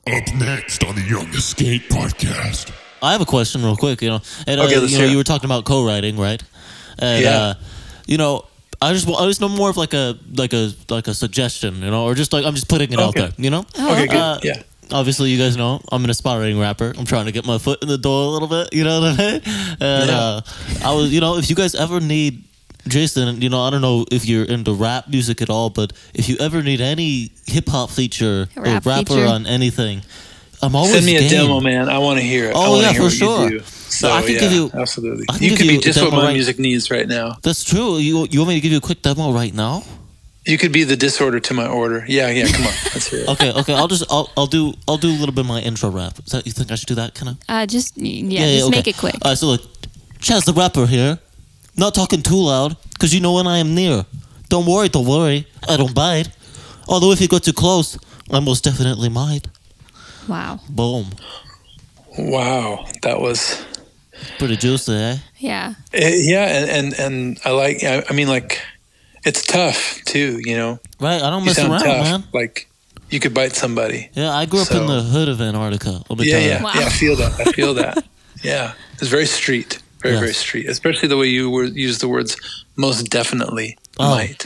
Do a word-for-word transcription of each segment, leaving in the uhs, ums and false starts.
Up next on the Young Escape podcast. I have a question real quick, you know. And, uh, Okay, let's you know, hear it. you were talking about co-writing, right? And, Yeah. uh, you know, I just I just know more of like a like a like a suggestion, you know, or just like I'm just putting it out Okay. there, you know? Okay, good. Uh, Yeah. Obviously, you guys know I'm an aspiring rapper. I'm trying to get my foot in the door a little bit, you know what I mean? And Yeah. uh, I was, you know, if you guys ever need Jason, you know, I don't know if you're into rap music at all, but if you ever need any hip hop feature A or rap rapper feature. on anything, I'm always Send me a game. demo, man. I want to hear it. I Oh, wanna yeah, hear for what sure. You do. So, I can yeah, give you- absolutely. I can You give could you be a just what demo my right- music needs right now. That's true. You you want me to give you a quick demo right now? You could be the disorder to my order. Yeah, yeah. Come on, let's hear it. Okay, okay. I'll just I'll I'll do I'll do a little bit of my intro rap. Is that you think I should do that kind of? Uh, just yeah, just okay. make it quick. All right, so look, Chaz the rapper here. Not talking too loud, cause you know when I am near. Don't worry, don't worry. I don't bite. Although if you go too close, I most definitely might. Wow. Boom. Wow, that was Pretty juicy, eh? Yeah. eh, yeah, and and and I like. I, I mean, like, it's tough too. You know, Right? I don't you mess sound around, tough. man. Like, you could bite somebody. Yeah, I grew up in So- the hood of Antarctica. Let me Yeah, tell you. yeah, Wow. yeah. I feel that. I feel that. Yeah, it's very street. Very, Yes. very street. Especially the way you were use the words most definitely Oh. might.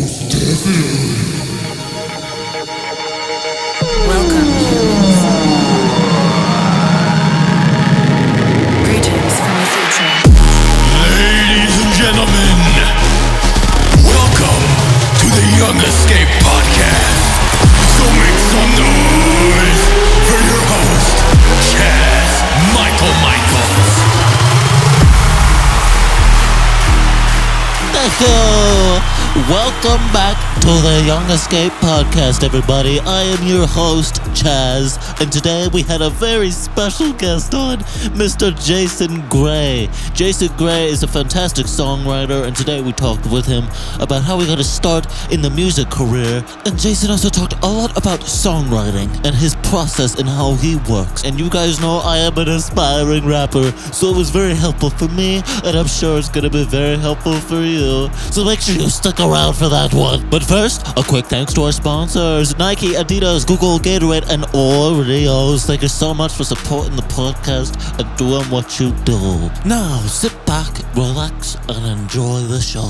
Welcome, humans. Greetings from the future. Ladies and gentlemen, welcome to the Young Escape podcast. So make some noise for your host, Chaz Michael Michaels. Echo! Welcome back to the Young Escape podcast, everybody. I am your host, Chaz, and today we had a very special guest on, Mister Jason Gray. Jason Gray is a fantastic songwriter, and today we talked with him about how he got his start in the music career. And Jason also talked a lot about songwriting and his process and how he works. And you guys know I am an aspiring rapper, so it was very helpful for me, and I'm sure it's gonna be very helpful for you. So make sure you stick around for that one. But first, a quick thanks to our sponsors, Nike, Adidas, Google, Gatorade, and Oreos. Thank you so much for supporting the podcast and doing what you do. Now, sit back, relax, and enjoy the show.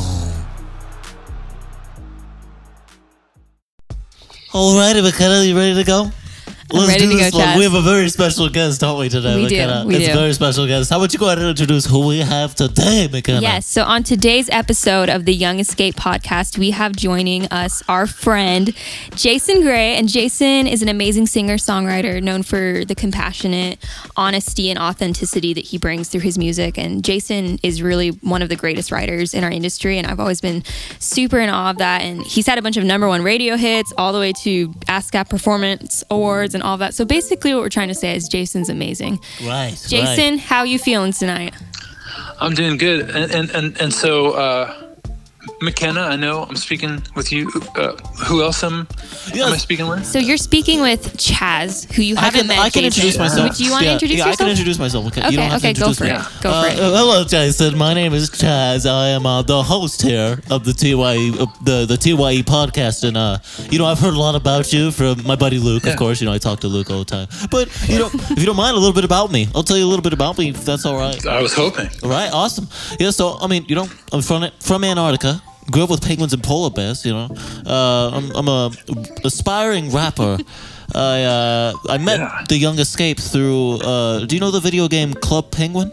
Alrighty, McKenna, you ready to go? I'm ready to go, this one. Chaz. We have a very special guest, don't we, today, We do, McKenna? we it's do. a very special guest. How about you go ahead and introduce who we have today, McKenna? Yes. So on today's episode of the Young Escape podcast, we have joining us our friend Jason Gray, and Jason is an amazing singer-songwriter known for the compassionate honesty and authenticity that he brings through his music. And Jason is really one of the greatest writers in our industry, and I've always been super in awe of that. And he's had a bunch of number one radio hits, all the way to ASCAP Performance Awards and all of that. So basically, what we're trying to say is Jason's amazing. Right. Jason, how you feeling tonight? I'm doing good, and and and, and so uh, McKenna, I know I'm speaking with you. Uh, who else am, Yes. am I speaking with? So you're speaking with Chaz, who you I haven't can, met. I can Jason. introduce myself. Would you want to yeah, introduce yeah, yourself? I can introduce myself. Okay, you Okay, don't have okay, to go introduce for me. it. Go Uh, for it. uh, hello, Jason. My name is Chaz. I am uh, the host here of the T Y E, uh, the the T Y E podcast, and uh, you know, I've heard a lot about you from my buddy Luke. Yeah. Of course, you know, I talk to Luke all the time. But you know, if you don't mind, a little bit about me. I'll tell you a little bit about me, if that's all right. I was hoping. All right, awesome. Yeah, so I mean, you know, I'm from from Antarctica. Grew up with penguins and polar bears. You know, uh, I'm I'm a aspiring rapper. I uh, I met Yeah. the Young Escape through. Uh, do you know the video game Club Penguin?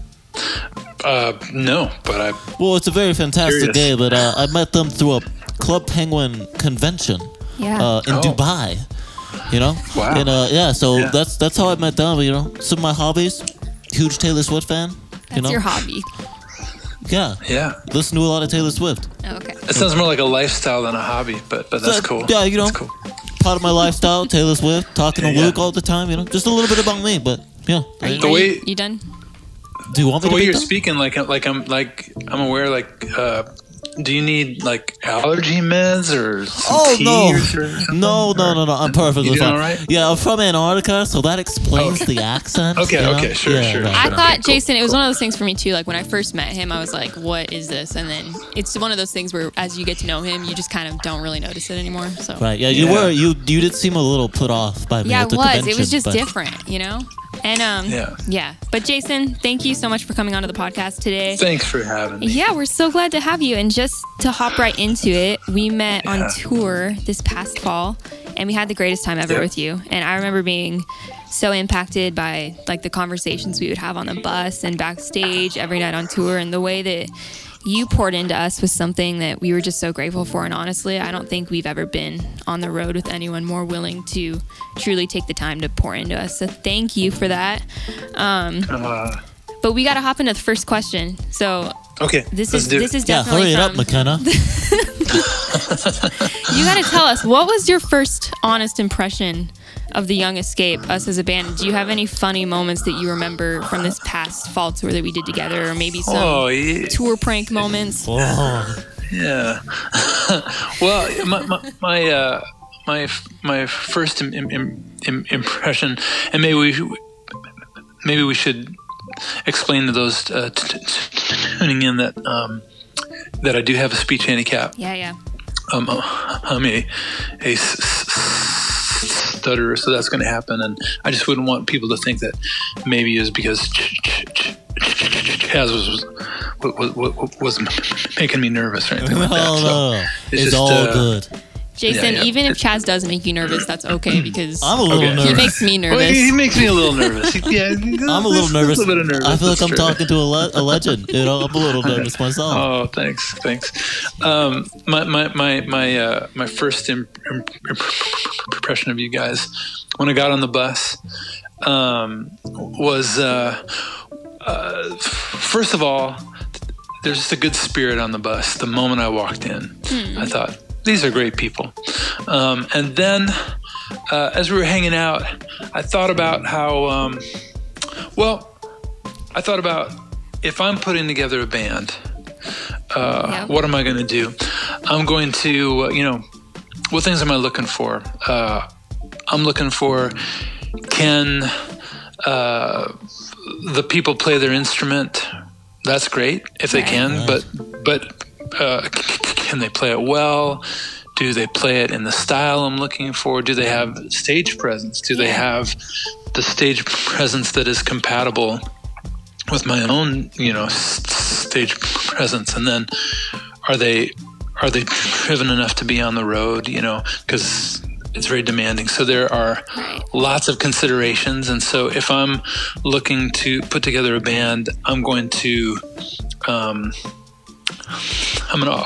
Uh, no, but I. Well, it's a very fantastic Curious. game, but uh, I met them through a Club Penguin convention Yeah. uh, in Oh. Dubai. You know, Wow. and uh, yeah, so Yeah. that's that's how I met them. You know, some of my hobbies. Huge Taylor Swift fan. That's you know, your hobby. yeah, Yeah, listen to a lot of Taylor Swift. Oh, okay. it sounds more like a lifestyle than a hobby, but but that's So, cool. yeah, you know. That's cool. Part of my lifestyle, Taylor Swift, talking to Yeah, yeah. Luke all the time, you know, just a little bit about me, but yeah. Are you, The are way- you, you done? Do you want me The to way be you're done? speaking, like like I'm like I'm aware, like uh, do you need like allergy meds or some Oh tea no, or something? no, no, no, no! I'm perfectly You doing fine. all right? Yeah, I'm from Antarctica, so that explains the accent. Okay, you know? okay, sure, Yeah, sure, right. I sure. thought Okay, cool, Jason, it was cool. one of those things for me too. Like when I first met him, I was like, "What is this?" And then it's one of those things where, as you get to know him, you just kind of don't really notice it anymore. So Right, yeah, you Yeah. were you you did seem a little put off by me yeah, at it the was. convention. It was just but- different, you know. And um, Yeah. yeah. But Jason, thank you so much for coming onto the podcast today. Thanks for having me. Yeah, we're so glad to have you. And just to hop right into it, we met on Yeah. tour this past fall, and we had the greatest time ever Yep. with you. And I remember being so impacted by like the conversations we would have on the bus and backstage every night on tour, and the way that you poured into us was something that we were just so grateful for. And honestly, I don't think we've ever been on the road with anyone more willing to truly take the time to pour into us. So thank you for that. Um, Uh, but we got to hop into the first question. So okay, this let's is do this it. is Yeah, definitely hurry it up, from, McKenna. you got to tell us, what was your first honest impression of the Young Escape, us as a band? Do you have any funny moments that you remember from this past fall tour that we did together, or maybe some Oh, yeah. tour prank moments? Oh, Yeah. Well, my my my, uh, my my first Im- Im- Im- impression, and maybe we maybe we should explain to those uh, t- t- tuning in that um, that I do have a speech handicap. Yeah, yeah. Um, I'm a a s- s- stutterer, so that's going to happen, and I just wouldn't want people to think that maybe it was because Ch- Ch- Ch- Ch- Chaz was was, was was making me nervous or anything no, like that. So no, it's it's just, all uh, good. Jason, yeah. even if Chaz does make you nervous, that's okay, because I'm a little Okay. nervous. he makes me Well, nervous. he, he makes me a little nervous. He- yeah, I'm a little nervous. A bit of nervous. I feel like that's I'm true. talking to a, le- a legend. You know, I'm a little nervous myself. Oh, thanks, thanks. Um, my my my my uh, my first imp- imp- impression of you guys when I got on the bus um, was uh, uh, first of all, there's just a good spirit on the bus. The moment I walked in, I thought, these are great people. Um, and then uh, as we were hanging out, I thought about how, um, well, I thought about if I'm putting together a band, uh, Yeah. what am I going to do? I'm going to, uh, you know, what things am I looking for? Uh, I'm looking for, can uh, the people play their instrument? That's great if they Right. can, Right. but but uh, can they play it well? Do they play it in the style I'm looking for? Do they have stage presence? Do they Yeah. have the stage presence that is compatible with my own, you know, s- stage presence? And then are they are they driven enough to be on the road? You know, because it's very demanding. So there are Right. lots of considerations. And so if I'm looking to put together a band, I'm going to um, I'm going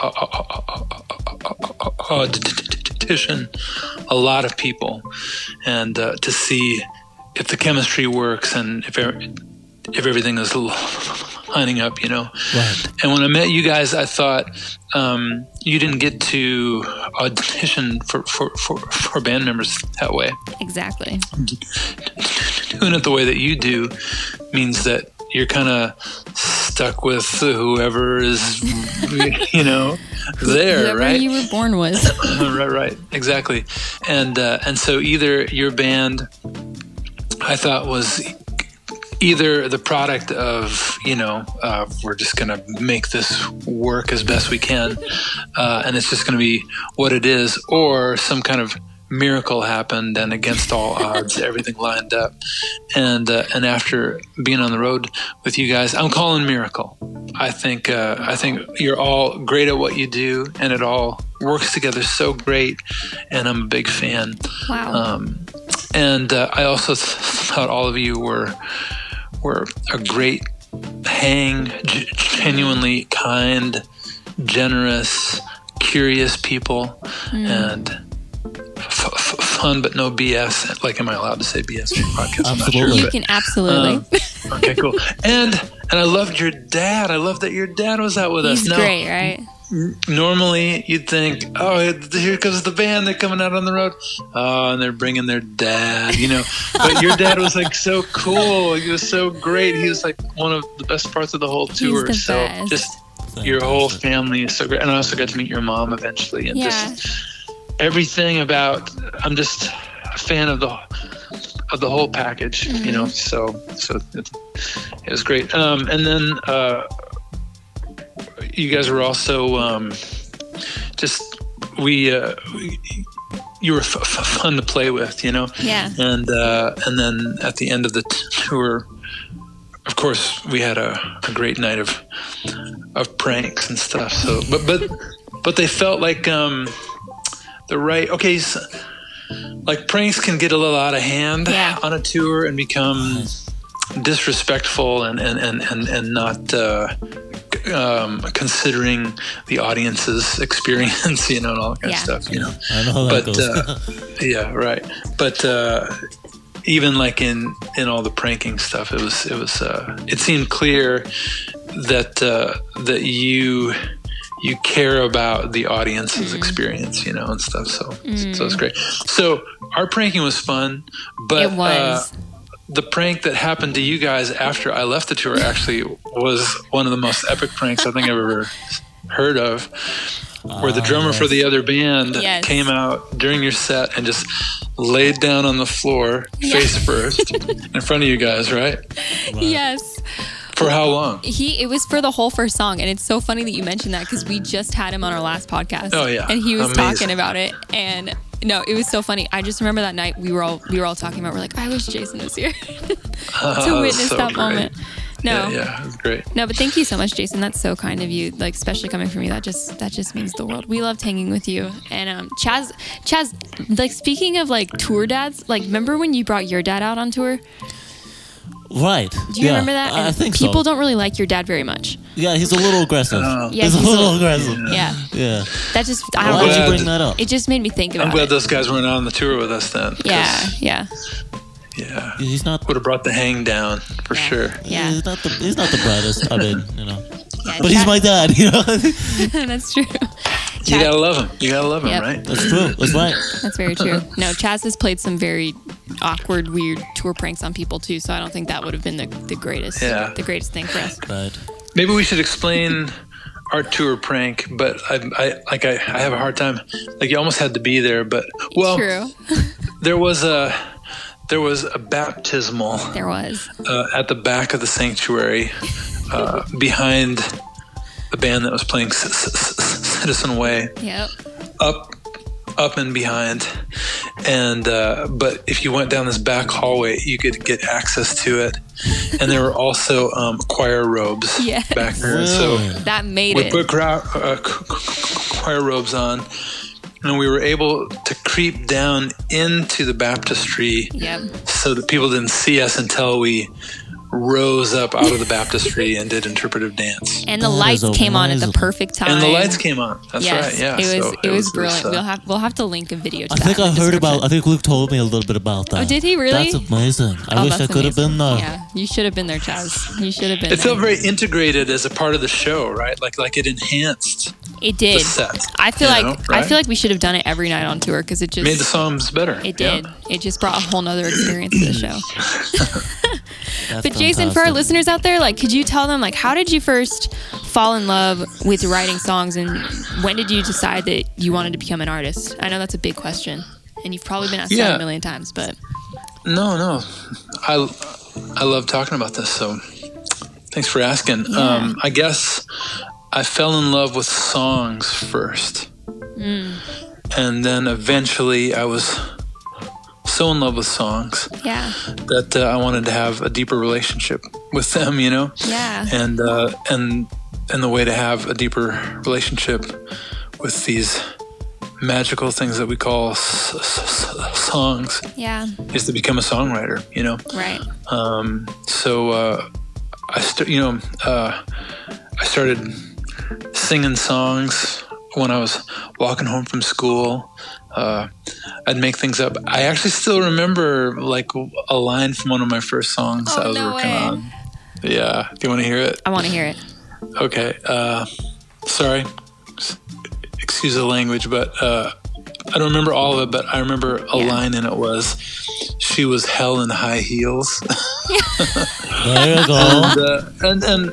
to audition a lot of people and uh, to see if the chemistry works and if er- if everything is lining up, you know. Right. And when I met you guys, I thought um, you didn't get to audition for, for, for, for band members that way. Exactly. Doing it the way that you do means that you're kind of stuck with whoever is, you know, there, Whoever right? you were born with. right, right, exactly. And uh, and so either your band, I thought, was either the product of, you know, uh, we're just going to make this work as best we can, uh, and it's just going to be what it is, or some kind of miracle happened and against all odds everything lined up. And uh, and after being on the road with you guys, I'm calling miracle. I think uh, I think you're all great at what you do, and it all works together so great, and I'm a big fan. Wow. Um, and uh, I also th- thought all of you were were a great hang, g- genuinely kind, generous, curious people, and f- f- fun, but no B S. Like, am I allowed to say B S on your podcast? I'm not Absolutely. sure, you but- can absolutely. um, okay, cool. And and I loved your dad. I love that your dad was out with us. He's Now, great, right? normally you'd think, oh, here comes the band. They're coming out on the road. Oh, and they're bringing their dad, you know. But your dad was like so cool. He was so great. He was like one of the best parts of the whole tour. the so best. just your whole Fantastic. family is so great, and I also got to meet your mom eventually, and Yeah. just everything about. I'm just a fan of the of the whole package, Mm-hmm. you know. So so it, it was great. Um, and then uh, you guys were also um, just we. Uh, we you were f- f- fun to play with, you know. Yeah. And uh, and then at the end of the t- tour, of course, we had a, a great night of of pranks and stuff. So, but but but they felt like um, the right. Okay, so, like pranks can get a little out of hand Yeah. on a tour and become disrespectful and and and and, and not. Uh, um, considering the audience's experience, you know, and all that kind Yeah. of stuff, you know. I know how that But goes. uh, yeah, right. But uh, even like in in all the pranking stuff, it was it was uh, it seemed clear that uh, that you you care about the audience's experience, you know, and stuff. So so it's great. So our pranking was fun, but It was. Uh, the prank that happened to you guys after I left the tour actually was one of the most epic pranks I think I've ever heard of, where the Ah, drummer for yes. the other band Yes. came out during your set and just laid down on the floor face first in front of you guys, right? Yes. For how long? He it was for the whole first song, and it's so funny that you mentioned that because we just had him on our last podcast. Oh, yeah. And he was Amazing. talking about it, and no, it was so funny. I just remember that night we were all we were all talking about. We're like, I wish Jason was here to Oh, witness so that great. moment. No, Yeah, yeah, it was great. no, but thank you so much, Jason. That's so kind of you. Like, especially coming from you, that just that just means the world. We loved hanging with you. And um, Chaz, Chaz, like speaking of like tour dads, like remember when you brought your dad out on tour? Right. Do you yeah, remember that? I, I And think people so. don't really like your dad very much. Yeah, he's a little aggressive. Oh. Yeah, he's, he's a a little little- aggressive. Yeah, Yeah. that just I don't I'm Why'd know. you glad- bring that up? It just made me think about I'm glad it. those guys weren't on the tour with us then. 'cause, Yeah, yeah, Yeah. He's not. Would have brought the hang down for Yeah. sure. yeah. He's not the. He's not the brightest. I mean, you know. yeah But he's Chaz- my dad. You know. That's true. You Chaz- gotta love him. You gotta love him, Yep. right? That's true. That's right. That's very true. No, Chaz has played some very awkward, weird tour pranks on people too. So I don't think that would have been the, the greatest, Yeah. the greatest thing for us. Right. Maybe we should explain our tour prank, but I, I like I, I have a hard time. Like you almost had to be there, but well, True, there was a there was a baptismal there was. uh, at the back of the sanctuary uh, behind the band that was playing C- C- C- Citizen Way, Yep. up up and behind, and uh, but if you went down this back hallway, you could get access to it, and there were also um, choir robes Yes. back there. Really? So That made we it. put crowd, uh, c- c- choir robes on, and we were able to creep down into the baptistry Yep. so that people didn't see us until we rose up out of the baptistry and did interpretive dance. And the That lights is came on at the amazing. perfect time. And the lights came on. That's yes, right. Yeah. it was. So it was brilliant. uh, we'll have we'll have to link a video. To I that think in I the heard about. description. I think Luke told me a little bit about that. Oh, did he really? That's amazing. I Oh, wish I that's could have amazing. been there. Yeah, you should have been there, Chaz. You should have been. it there. felt very integrated as a part of the show, right? Like like it enhanced, It did. the set, I feel you like know, I right? feel like we should have done it every night on tour because it just made the songs better. It Yeah. did. It just brought a whole nother experience to the show. That's But Jason, for our fantastic. listeners out there, like, could you tell them, like, how did you first fall in love with writing songs, and when did you decide that you wanted to become an artist? I know that's a big question, and you've probably been asked that Yeah. a million times, but No, no. I I love talking about this, so thanks for asking. Um, I guess I fell in love with songs first. And then eventually I was so in love with songs yeah, that uh, I wanted to have a deeper relationship with them, you know? yeah, And uh, and and the way to have a deeper relationship with these magical things that we call s- s- s- songs yeah, is to become a songwriter, you know? right, Um, so uh, I st- you know uh, I started singing songs when I was walking home from school. Uh, I'd make things up. I actually still remember like a line from one of my first songs Oh, I was no working way. on. Yeah, do you want to hear it? I want to hear it. Okay. Uh, sorry. S- Excuse the language, but uh, I don't remember all of it. But I remember a Yeah. line in it was, "She was hell in high heels." There you go. and, uh, and and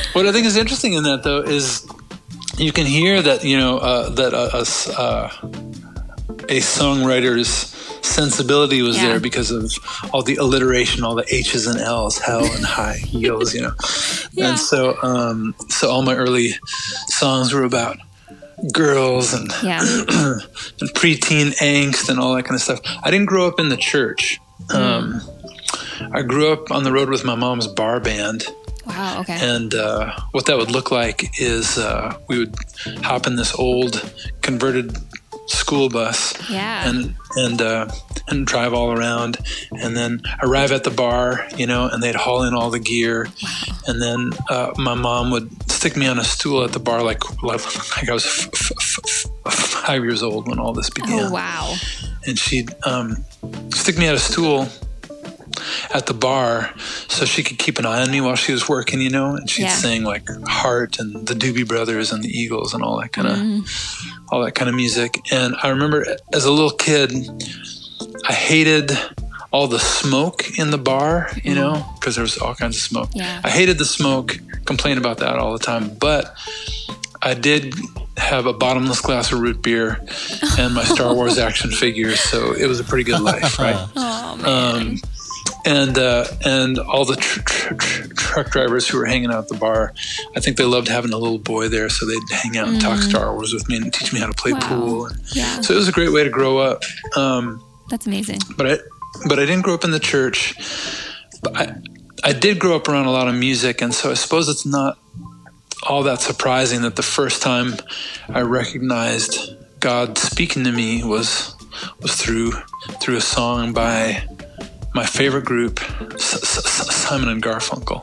What I think is interesting in that, though, is you can hear that, you know, uh, that a, a, uh, a songwriter's sensibility was Yeah. there because of all the alliteration, all the H's and L's, hell and high heels, you know. Yeah. And so, um, so all my early songs were about girls and, Yeah. and preteen angst and all that kind of stuff. I didn't grow up in the church. Um, I grew up on the road with my mom's bar band. Wow. Okay. And uh, what that would look like is uh, we would hop in this old converted school bus Yeah. and and uh, and drive all around, and then arrive at the bar, you know, and they'd haul in all the gear, and then uh, my mom would stick me on a stool at the bar like like, like I was f- f- f- five years old when all this began. Oh wow. And she'd um, stick me at a stool at the bar so she could keep an eye on me while she was working, you know, and she'd Yeah. sing like Heart and the Doobie Brothers and the Eagles and all that kind of Mm. all that kind of music. And I remember as a little kid, I hated all the smoke in the bar, you know, because there was all kinds of smoke. Yeah. I hated the smoke, complained about that all the time, but I did have a bottomless glass of root beer and my Star Wars action figures, so it was a pretty good life, right? Oh man. Um, and uh, and all the tr- tr- tr- truck drivers who were hanging out at the bar, I think they loved having a little boy there, so they'd hang out and talk Star Wars with me and teach me how to play Wow. pool. And Yeah. so it was a great way to grow up. Um, That's amazing. but I but I didn't grow up in the church. But I I did grow up around a lot of music, and so I suppose it's not all that surprising that the first time I recognized God speaking to me was was through through a song by my favorite group, S- S- Simon and Garfunkel.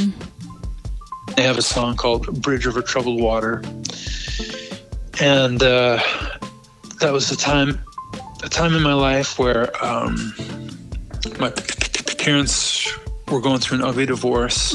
They have a song called "Bridge Over Troubled Water," and uh, that was the time a time in my life where um, my p- p- parents were going through an ugly divorce,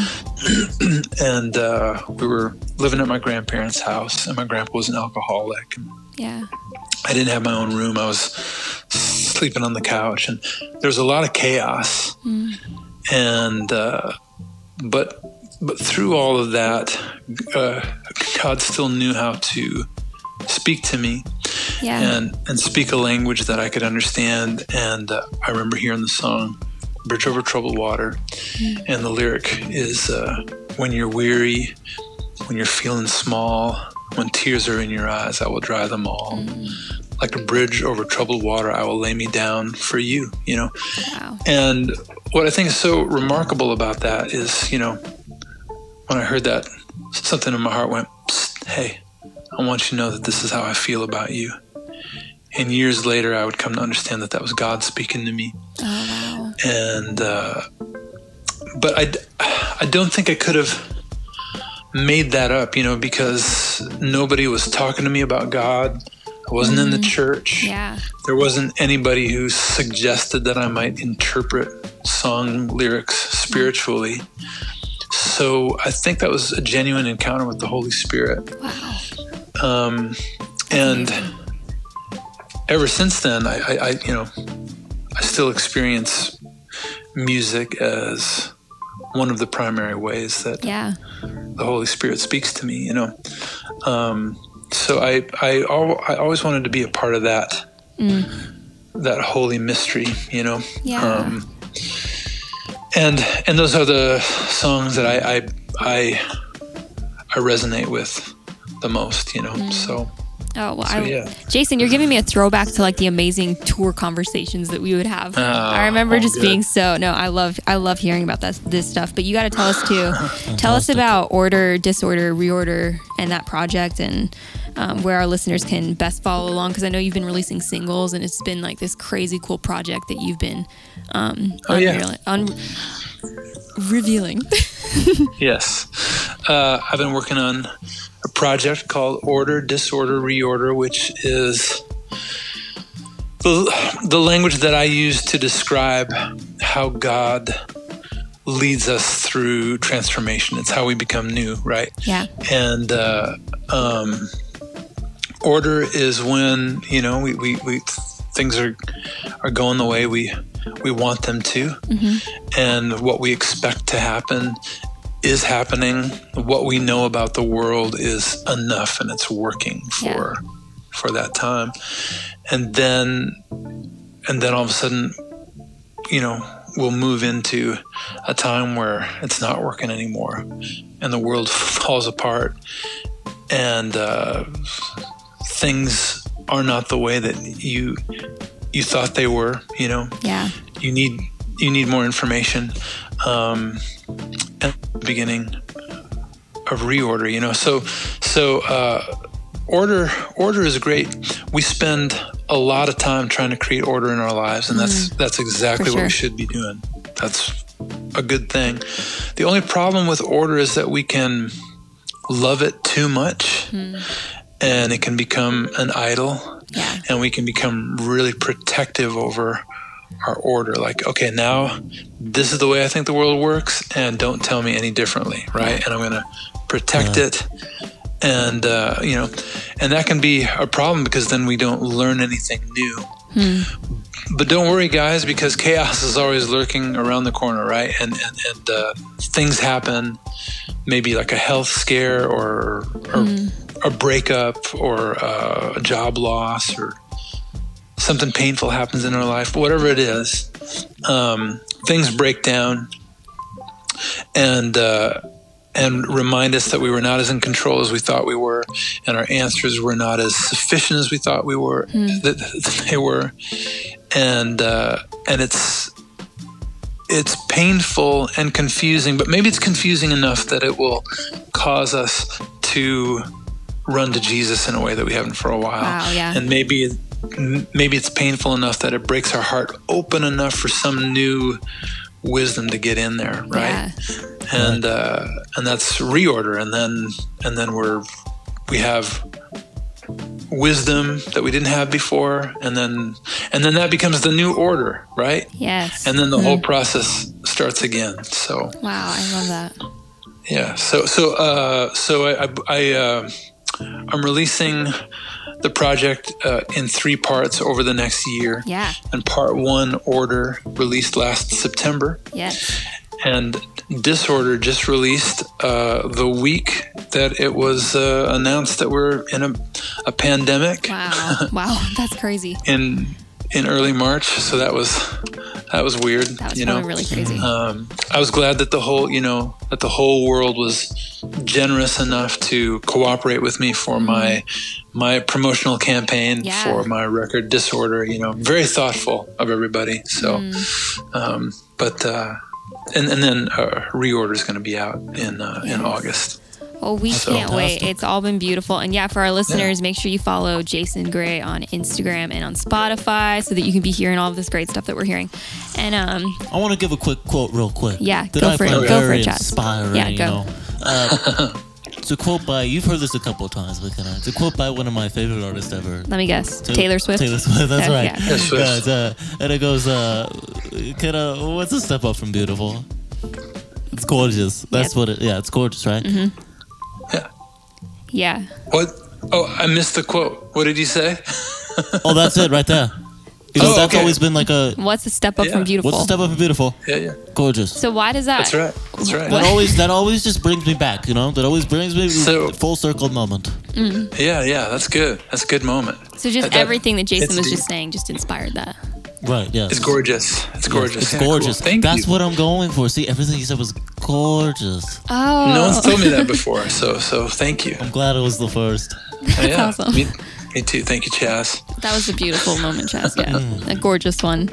and uh, we were living at my grandparents' house, and my grandpa was an alcoholic. Yeah. I didn't have my own room. I was sleeping on the couch, and there was a lot of chaos. And uh, but but through all of that, uh, God still knew how to speak to me. Yeah. and and speak a language that I could understand. And uh, I remember hearing the song "Bridge Over Troubled Water," and the lyric is, uh, "When you're weary, when you're feeling small, when tears are in your eyes, I will dry them all. Like a bridge over troubled water, I will lay me down for you." You know, Wow. and what I think is so remarkable about that is, you know, when I heard that, something in my heart went, "Psst, hey, I want you to know that this is how I feel about you." And years later, I would come to understand that that was God speaking to me. Oh wow. And, uh, but I, I don't think I could have made that up, you know, because nobody was talking to me about God. I wasn't in the church. Yeah. There wasn't anybody who suggested that I might interpret song lyrics spiritually. So I think that was a genuine encounter with the Holy Spirit. Wow. Um, and ever since then, I, I, I, you know, I still experience music as one of the primary ways that Yeah. the Holy Spirit speaks to me, you know. Um, so I, I, al- I always wanted to be a part of that, that holy mystery, you know. Yeah. Um, and and those are the songs that I I I, I resonate with the most, you know. So. Oh well, So, I, yeah. Jason, you're giving me a throwback to like the amazing tour conversations that we would have. Oh, I remember oh, just good. being so no, I love I love hearing about that this stuff. But you got to tell us too. Tell us about Order, Disorder, Reorder, and that project, and um, where our listeners can best follow along. Because I know you've been releasing singles, and it's been like this crazy cool project that you've been um, Oh, yeah. unreal- un- revealing. Yes. Uh, I've been working on a project called Order, Disorder, Reorder, which is the, the language that I use to describe how God leads us through transformation. It's how we become new, right? Yeah. And uh, um, order is when, you know, we, we, we things are are going the way we we want them to, and what we expect to happen is happening, what we know about the world is enough, and it's working for Yeah. for that time. And then and then all of a sudden, you know, we'll move into a time where it's not working anymore, and the world falls apart, and uh, things are not the way that you you thought they were. You know, Yeah. you need you need more information. Um, at the beginning of reorder, you know, so so uh, order order is great. We spend a lot of time trying to create order in our lives, and that's that's exactly For what we sure. should be doing. That's a good thing. The only problem with order is that we can love it too much, and it can become an idol, Yeah. and we can become really protective over our order. Like, okay, now this is the way I think the world works, and don't tell me any differently, right? And I'm going to protect it. And, uh, you know, and that can be a problem because then we don't learn anything new. But don't worry, guys, because chaos is always lurking around the corner, right? And and, and uh, things happen, maybe like a health scare or, or a breakup or uh, a job loss or something painful happens in our life, whatever it is. Um, things break down and uh, and remind us that we were not as in control as we thought we were, and our answers were not as sufficient as we thought we were that, that they were, and uh, and it's it's painful and confusing, but maybe it's confusing enough that it will cause us to run to Jesus in a way that we haven't for a while. Wow, yeah. And maybe maybe it's painful enough that it breaks our heart open enough for some new wisdom to get in there, right? Yeah. And uh, and that's reorder, and then and then we're we have wisdom that we didn't have before, and then and then that becomes the new order, right? Yes. And then the whole process starts again. So Wow, I love that. yeah, so so uh, so I I, I uh, I'm releasing the project uh, in three parts over the next year. Yeah. And part one, Order, released last September. Yes. And Disorder just released uh, the week that it was uh, announced that we're in a, a pandemic. Wow. Wow. That's crazy. in in early March. So that was that was weird. That was you probably know, really crazy. um, I was glad that the whole you know that the whole world was generous enough to cooperate with me for my my promotional campaign Yeah. for my record Disorder. You know, very thoughtful of everybody. So, um, but. Uh, And, and then uh, Reorder is going to be out in uh, in August. Well, we So- can't wait. Fantastic. It's all been beautiful. And yeah, for our listeners, make sure you follow Jason Gray on Instagram and on Spotify so that you can be hearing all of this great stuff that we're hearing. And um, I want to give a quick quote real quick. Yeah, that go I for it. find Go for very it, Chaz. inspiring, Yeah, go. you know. Uh, it's a quote by, you've heard this a couple of times, but can I? It's a quote by one of my favorite artists ever. let me guess, Ta- Taylor Swift. Taylor Swift, that's Uh, right. yeah. Yes, Swift. Yeah, it's, uh, and it goes, uh, can I, what's a step up from beautiful? It's gorgeous. That's Yeah. what it, yeah, it's gorgeous, right? Yeah. Yeah. What? Oh, I missed the quote. What did you say? Oh, that's it right there. Because Oh, that's okay. always been like a, What's a step up Yeah. from beautiful? what's a step up from beautiful? Yeah, yeah. Gorgeous. So why does that? That's right. That's right. That always, that always just brings me back, you know? That always brings me So- full circle moment. Yeah, yeah. That's good. That's a good moment. So just That- that- everything that Jason it's was deep. just saying just inspired that. Right, yes. It's gorgeous. It's gorgeous. It's Yeah, cool. gorgeous. Thank That's you. what I'm going for. See, everything you said was gorgeous. Oh. No one's told me that before, so so thank you. I'm glad it was the first. yeah, awesome. Me, me too. Thank you, Chaz. That was a beautiful moment, Chaz. Yeah. Mm. A gorgeous one.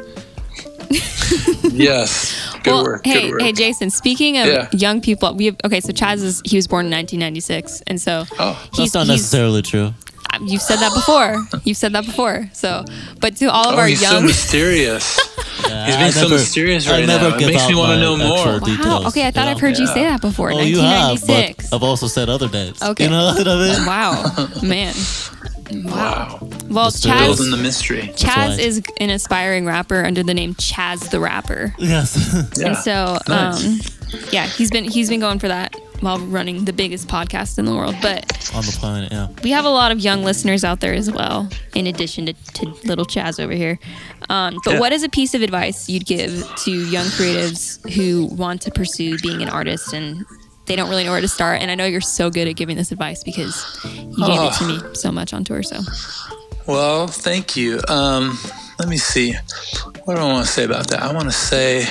Yes. Good well, work. hey, good work. hey, Jason. Speaking of Yeah. young people, we have, okay. So Chaz is he was born in nineteen ninety-six, and so Oh. he's, That's not he's- necessarily true. You've said that before. You've said that before. So, but to all of Oh, our he's so young, mysterious. Yeah, He's being I so never- mysterious I right never now. It give makes me out want to my know more. actual wow. details, Okay, I thought you I've know? heard you Yeah. say that before. Oh, you have, but nineteen ninety-six. I've also said other dates. Okay. You know what I mean? Wow, man. Wow. Wow. Well, Mister Chaz, Building the mystery. Chaz right. is an aspiring rapper under the name Chaz the Rapper. Yes. Yeah. And so, Nice. um, yeah, he's been he's been going for that while running the biggest podcast in the world. But On the planet, yeah. we have a lot of young listeners out there as well, in addition to, to little Chaz over here. Um, but Yeah. what is a piece of advice you'd give to young creatives who want to pursue being an artist and they don't really know where to start. And I know you're so good at giving this advice because you gave Oh. it to me so much on tour. So Well, thank you. Um, let me see. What do I want to say about that? I want to say,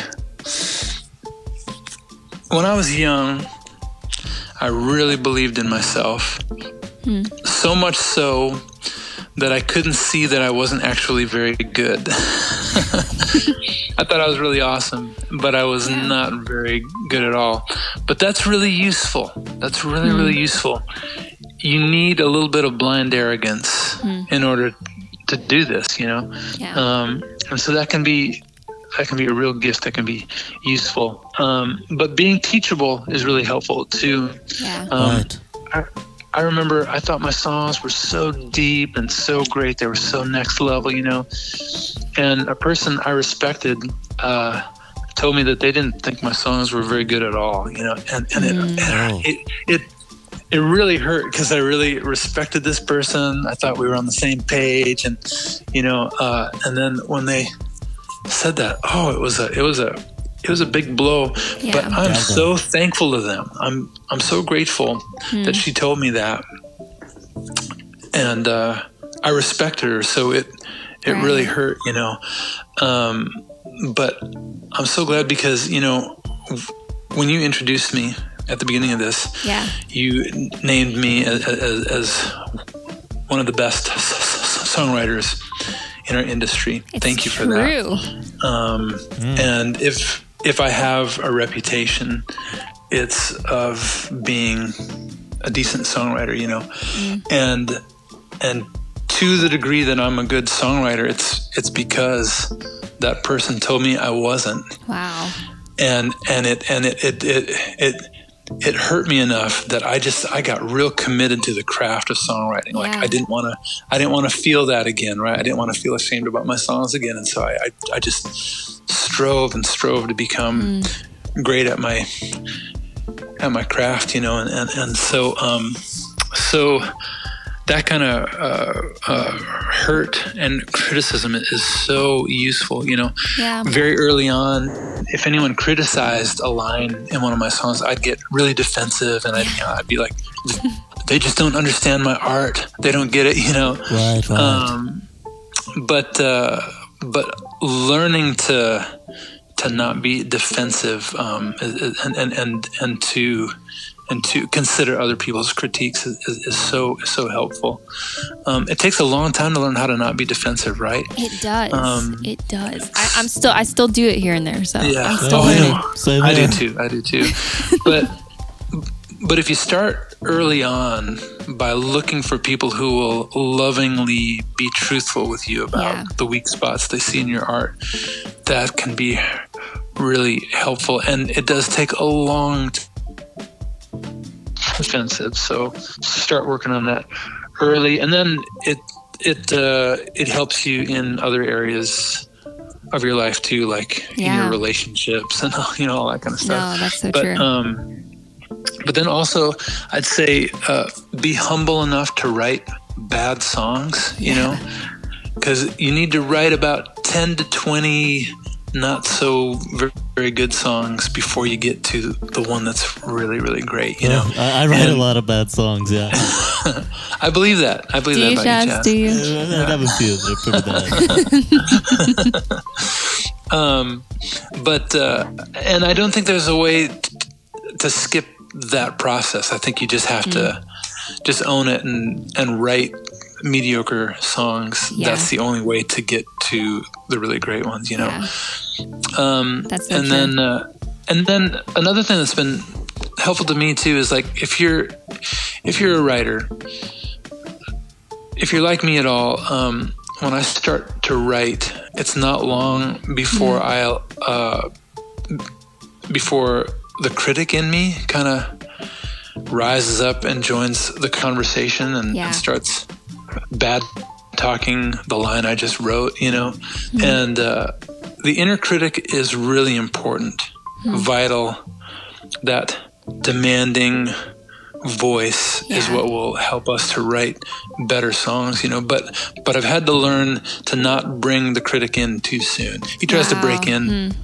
when I was young, I really believed in myself. Hmm. So much so that I couldn't see that I wasn't actually very good. I thought I was really awesome, but I was Yeah. not very good at all. But that's really useful. That's really, Hmm. really useful. You need a little bit of blind arrogance Hmm. in order to do this, you know? yeah, Um, and so that can be that can be a real gift that can be useful. Um, but being teachable is really helpful too. yeah, Um, Right. I, I remember I thought my songs were so deep and so great. They were so next level, you know. And a person I respected uh, told me that they didn't think my songs were very good at all, you know. And and it Oh. it, it it really hurt because I really respected this person. I thought we were on the same page, and you know. Uh, and then when they said that, oh, it was a it was a it was a big blow. Yeah. But I'm Yeah, so thankful to them. I'm I'm so grateful that she told me that, and uh, I respected her. So it it Right. really hurt, you know. Um, but I'm so glad because you know when you introduced me at the beginning of this, yeah, you named me as, as, as one of the best s- s- songwriters in our industry. it's Thank you for true. that. Um, And if if I have a reputation, it's of being a decent songwriter, you know, and and to the degree that I'm a good songwriter, it's it's because that person told me I wasn't, Wow, and and it and it it it. it it hurt me enough that I just I got real committed to the craft of songwriting. Like Yeah. I didn't want to I didn't want to feel that again, right? I didn't want to feel ashamed about my songs again, and so I I, I just strove and strove to become great at my at my craft, you know, and and, and so um so that kind of uh, uh, hurt and criticism is so useful, you know. yeah, Very early on, if anyone criticized a line in one of my songs, I'd get really defensive, and I'd, you know, I'd be like, "They just don't understand my art. They don't get it," you know. Right, right. Um, but uh, but learning to to not be defensive um, and, and and and to and to consider other people's critiques is, is, is so so helpful. Um, it takes a long time to learn how to not be defensive, right? it does. Um, it does. I, I'm still, I still do it here and there. So Yeah. I'm still Oh, I learning. know. Same I do here. too. I do too. But but if you start early on by looking for people who will lovingly be truthful with you about Yeah. the weak spots they see in your art, that can be really helpful. And it does take a long time. Offensive. So start working on that early, and then it it uh, it helps you in other areas of your life too, like in Yeah. your relationships and you know all that kind of stuff. No, that's so but true. um, but then also I'd say uh, be humble enough to write bad songs. You know, because you need to write about ten to twenty not so very, very good songs before you get to the one that's really really great. You know. Yeah, I, I write a And- lot of bad songs, yeah. I believe that. I believe Do that you, about Chaz? you, Chaz. Do you? I have a few. They're pretty bad. Um, but uh, and I don't think there's a way t- to skip that process. I think you just have to just own it and and write mediocre songs. Yeah. That's the only way to get to the really great ones. You know. Yeah. Um, That's so and true. then uh, and then another thing that's been helpful to me too is like if you're if you're a writer, if you're like me at all, um, when I start to write, it's not long before Mm. I'll uh, before the critic in me kind of rises up and joins the conversation and, Yeah. and starts bad talking the line I just wrote, you know, and uh, the inner critic is really important, vital. That demanding voice is Yeah. what will help us to write better songs, you know. But but I've had to learn to not bring the critic in too soon. He tries to Wow. break in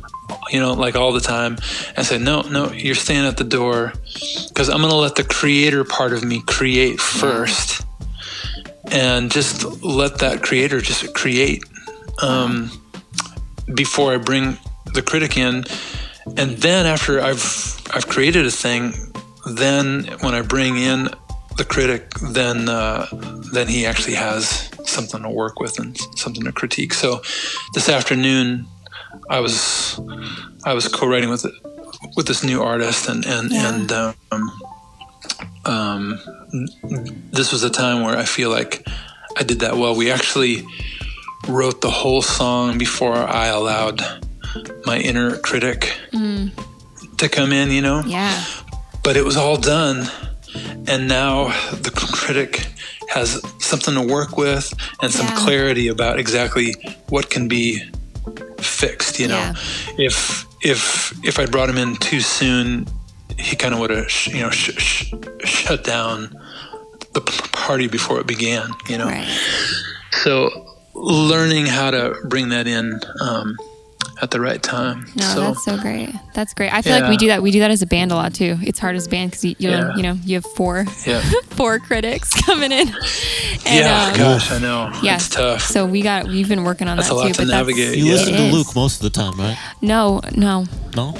you know, like all the time. And I said, no, no, you're staying at the door because I'm going to let the creator part of me create first, and just let that creator just create um, before I bring the critic in. And then after I've I've created a thing, then when I bring in the critic, then uh, then he actually has something to work with and something to critique. So this afternoon, I was I was co-writing with with this new artist, and and Yeah. and um, um, this was a time where I feel like I did that well. We actually wrote the whole song before I allowed my inner critic Mm. to come in, you know. Yeah. But it was all done, and now the critic has something to work with and some Yeah. clarity about exactly what can be fixed. You know, Yeah. if if if I brought him in too soon, he kind of would have sh- you know sh- sh- shut down the p- party before it began. You know, Right. so learning how to bring that in um, at the right time. No, so, that's so great. That's great. I feel like we Yeah. do that. We do that as a band a lot too. It's hard as a band because you, you, Yeah. you know, you have four, yeah, four critics coming in. And, yeah. um, Gosh, I know. yeah. It's tough. So we got, we've been working on That's that a lot too. to but that's- navigate. You Yeah. listen It to is. Luke most of the time, right? No, no, No?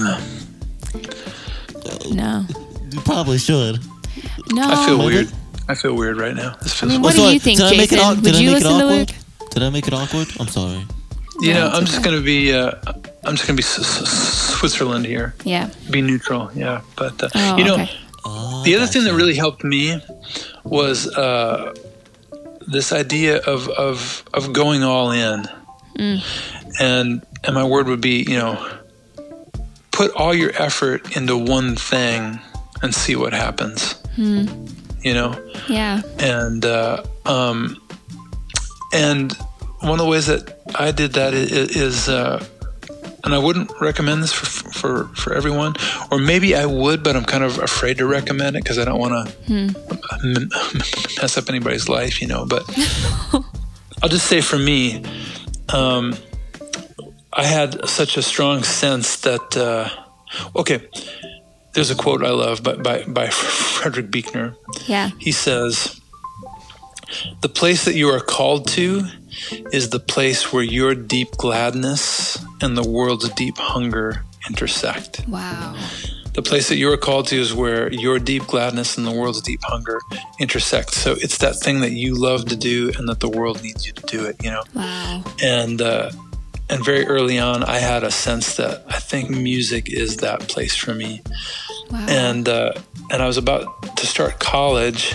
no, You probably should. no. I feel Maybe. weird. I feel weird right now. This I feels mean, weird. what Oh, do sorry. you think, Did I make it Jason? awk- Would did I you make it listen to awkward? Luke? Did I make it awkward? I'm sorry. You No, know, it's I'm just okay. gonna be. Uh, I'm just gonna be S- S- Switzerland here. Yeah. Be neutral. Yeah, but uh, Oh, you know, okay. Oh, the other thing that gotcha. really helped me was uh, this idea of of of going all in, Mm. and and my word would be, you know, put all your effort into one thing and see what happens. Hmm. You know. Yeah. and uh, um, and one of the ways that I did that is, is uh, and I wouldn't recommend this for, for for everyone, or maybe I would, but I'm kind of afraid to recommend it because I don't want to Hmm. m- mess up anybody's life, you know. But I'll just say for me, um, I had such a strong sense that uh, okay. There's a quote I love by, by, by Frederick Buechner. Yeah. He says, "The place that you are called to is the place where your deep gladness and the world's deep hunger intersect." Wow. The place that you are called to is where your deep gladness and the world's deep hunger intersect. So it's that thing that you love to do and that the world needs you to do it, you know? Wow. And, uh, and very early on, I had a sense that I think music is that place for me. Wow. And uh, and I was about to start college,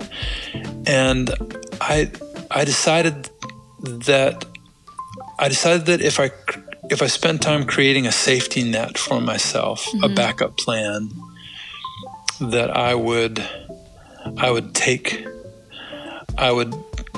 and I I decided that I decided that if I if I spent time creating a safety net for myself, a backup plan, that I would I would take I would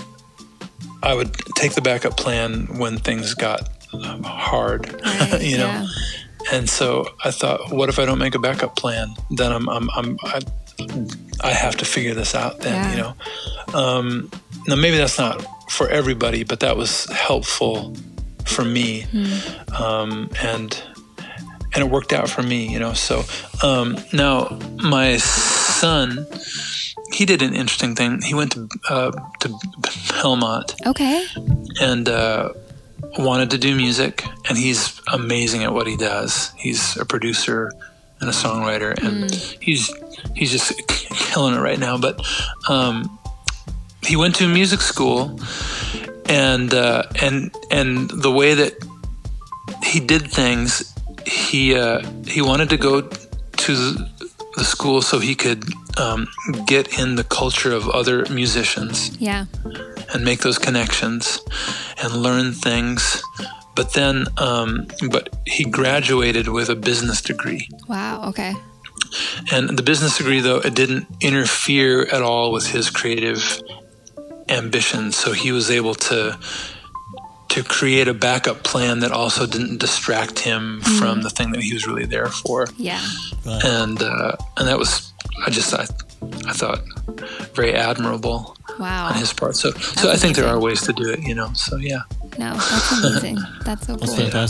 I would take the backup plan when things got um, hard, Right, you know. yeah. And so I thought, what if I don't make a backup plan? Then I'm, I'm, I'm I, I have to figure this out. Then Yeah. you know. Um, now maybe that's not for everybody, but that was helpful for me, um, and and it worked out for me. You know. So um, now my son, he did an interesting thing. He went to uh, to Belmont Okay. and uh, wanted to do music, and he's amazing at what he does. He's a producer and a songwriter, and he's he's just killing it right now. But um, he went to music school, and uh, and and the way that he did things, he uh, he wanted to go to the school so he could um, get in the culture of other musicians Yeah. and make those connections and learn things. But then, um, but he graduated with a business degree. Wow. Okay. And the business degree, though, it didn't interfere at all with his creative ambitions. So he was able to to create a backup plan that also didn't distract him from the thing that he was really there for. Yeah. And uh, and that was, I just, I, I thought, very admirable Wow. on his part. So, so I think there amazing. are ways to do it, you know. So yeah. No, that's amazing. That's so That's cool. fantastic.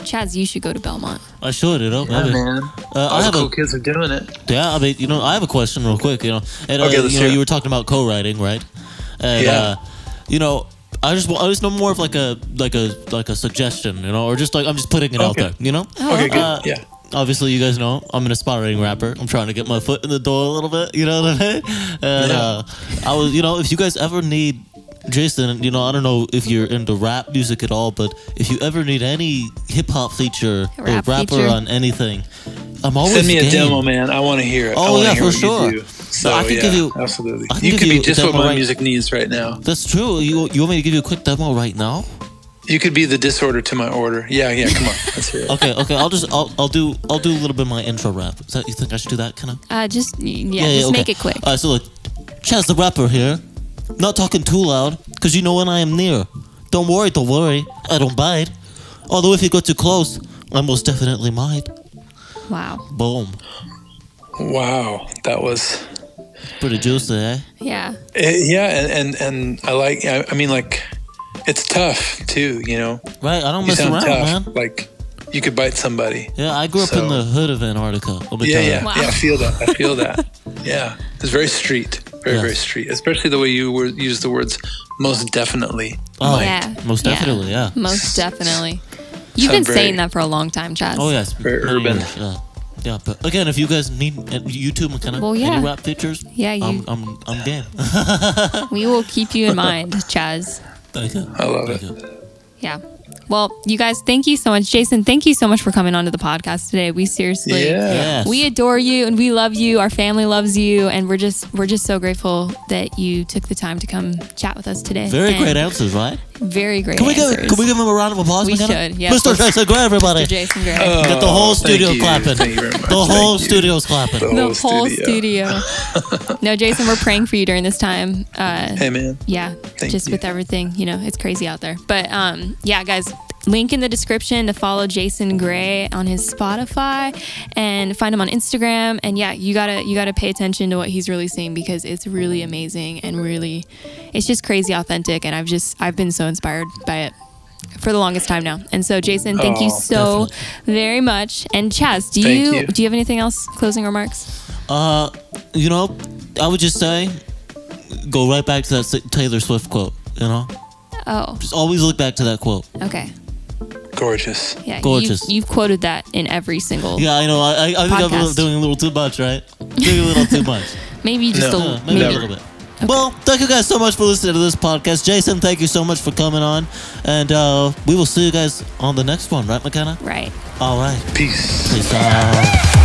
Chaz, you should go to Belmont. I should, you know. Yeah, maybe. man. Uh, All I the have cool a kids are doing it. yeah. I mean, you know, I have a question real quick. You know, and uh, Okay, let's you know, hear it. you were talking about co-writing, right? And, Yeah. Uh, you know, I just wa- I just know more of like a like a like a suggestion, you know, or just like I'm just putting it out Okay. there, you know. Okay, good. Uh, yeah. Obviously, you guys know I'm an aspiring rapper. I'm trying to get my foot in the door a little bit. You know what I mean? And Yeah. uh, I was, you know, if you guys ever need Jason, you know, I don't know if you're into rap music at all, but if you ever need any hip hop feature or Rap rapper feature. on anything, I'm always Send me a game. demo, man. I want to hear it. I Oh, wanna yeah, hear for what sure. You do. So, I can yeah, give you- absolutely. I can You give could you be a just what demo my right- music needs right now. That's true. You you want me to give you a quick demo right now? You could be the disorder to my order. Yeah, yeah. Come on, let's hear it. Okay, okay. I'll just I'll, I'll do I'll do a little bit of my intro rap. Is that, you think I should do that kind of? Uh, just yeah, just okay. make it quick. All right, so look, Chaz the rapper here. Not talking too loud, cause you know when I am near. Don't worry, don't worry. I don't bite. Although if you go too close, I most definitely might. Wow. Boom. Wow, that was. Pretty juicy, eh? Yeah. Eh, yeah, and, and and I like. I, I mean, like, it's tough too. You know, Right? I don't you mess sound around, tough. man. Like, you could bite somebody. Yeah, I grew up in So- the hood of Antarctica. Let me Yeah, tell you. yeah, Wow. yeah. I feel that. I feel that. Yeah, it's very street. Very, Yes. very street. Especially the way you were use the words "most definitely." Oh, Mike. Yeah. most yeah. definitely, yeah. Most definitely. You've been Sound very- saying that for a long time, Chaz. Oh yes, Very many urban. years, yeah, yeah. But again, if you guys need uh, YouTube and kind of Well, yeah. any rap features, Yeah, you- I'm I'm I'm game. We will keep you in mind, Chaz. Thank you. I love Thank it. you. Yeah. Well, you guys, thank you so much. Jason, thank you so much for coming onto the podcast today. We seriously Yeah. Yes. we adore you and we love you. Our family loves you, and we're just we're just so grateful that you took the time to come chat with us today. Very And great answers, right? Very great Can we give answers. Can we give him a round of applause? We McKenna? should, yeah. Mister Let's- Jason Gray, everybody. Mister Jason Gray. Oh, Get the whole thank studio you. clapping. Thank you very much. The whole Thank you. studio's clapping. The the whole whole studio. studio. No, Jason, we're praying for you during this time. Uh, Hey, man. yeah, Thank just you. with everything, you know, it's crazy out there. But um, yeah, guys, link in the description to follow Jason Gray on his Spotify and find him on Instagram. And yeah, you gotta you gotta pay attention to what he's releasing because it's really amazing and really, it's just crazy authentic. And I've just I've been so inspired by it for the longest time now. And so, Jason, thank you Oh, so very much. And Chaz, do Thank you, you. do you have anything else? Closing remarks? Uh, you know, I would just say, go right back to that S- Taylor Swift quote. You know, Oh, just always look back to that quote. okay. Gorgeous. Yeah, Gorgeous. You've, you've quoted that in every single. Yeah, I know. I, I, I think I'm Podcast. doing a little too much, right? Doing a little too much. Maybe just No. a Uh, little. maybe a Never. little bit. Well, thank you guys so much for listening to this podcast. Jason, thank you so much for coming on. And uh, we will see you guys on the next one, right, McKenna? Right. All right. Peace. Peace out.